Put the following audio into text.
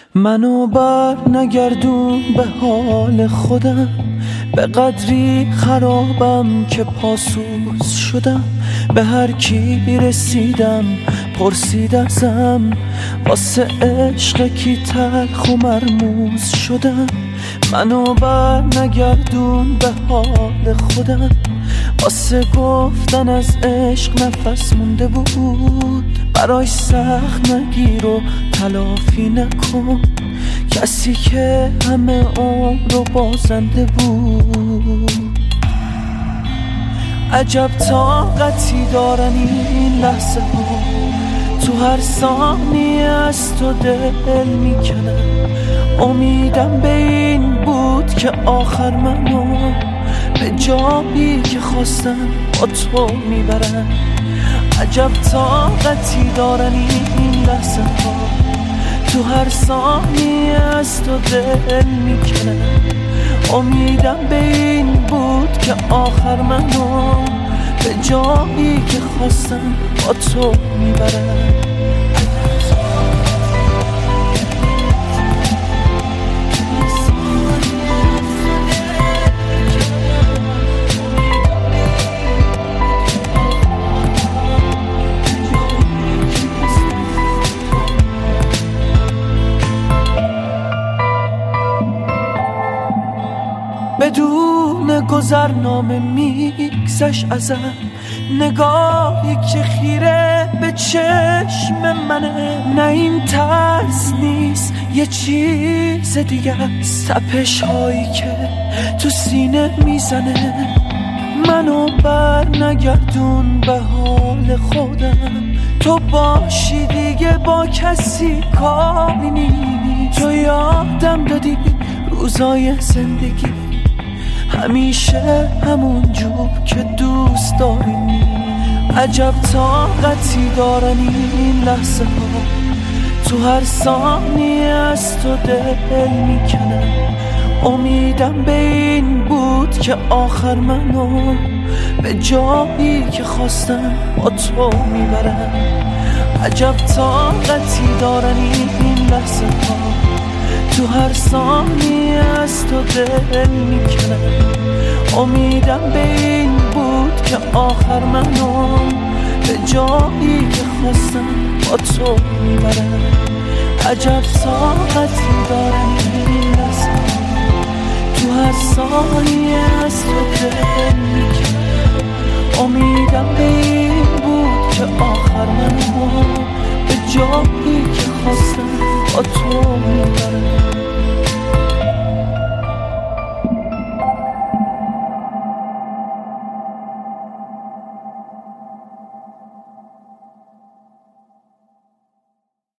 منو بر نگردون به حال خودم، به قدری خرابم که پاسوز شدم. به هر کی رسیدم پرسید ازم، واسه عشق کی تلخ و مرموز شدم. منو بر نگردون به حال خودم، واسه گفتن از عشق نفس مونده بود. برای سخت نگیر و تلافی نکن، کسی که همه عمر رو بازنده بود. عجب طاقتی دارن این لحظه ها، تو هر ثانیه از تو دل میکنن. امیدم به این بود که آخر منو به جایی که خواستم با تو میبرن. عجب طاقتی دارن این لحظه ها، تو هر ثانیه از تو دل میکنن. امیدم به این بود که آخر منو به جایی که خواستم با تو میبرن. بدون گذرنامه میگذشت ازم، نگاهی که خیره به چشم منه. نه این ترس نیست یه چیز دیگه است، تپش هایی که تو سینه میزنه. منو بر نگردون به حال خودم، تو باشی دیگه با کسی کاری نی. تو یادم دادی روزای زندگی همیشه همون جور که دوست داری. عجب طاقتی دارن این لحظه ها، تو هر ثانیه از تو دل میکنن. امیدم به این بود که آخر منو به جایی که خواستم با تو میبرن. عجب طاقتی دارن این لحظه ها، تو هر ثانیه از تو دل میکنم. امیدم به این بود که آخر منو به جایی که خواستم با تو میبرم. عجب طاقتی دارن این لحظه، تو هر ثانیه از تو دل میکنم. امیدم به این بود که آخر منو به جایی که خواستم با تو میبرم.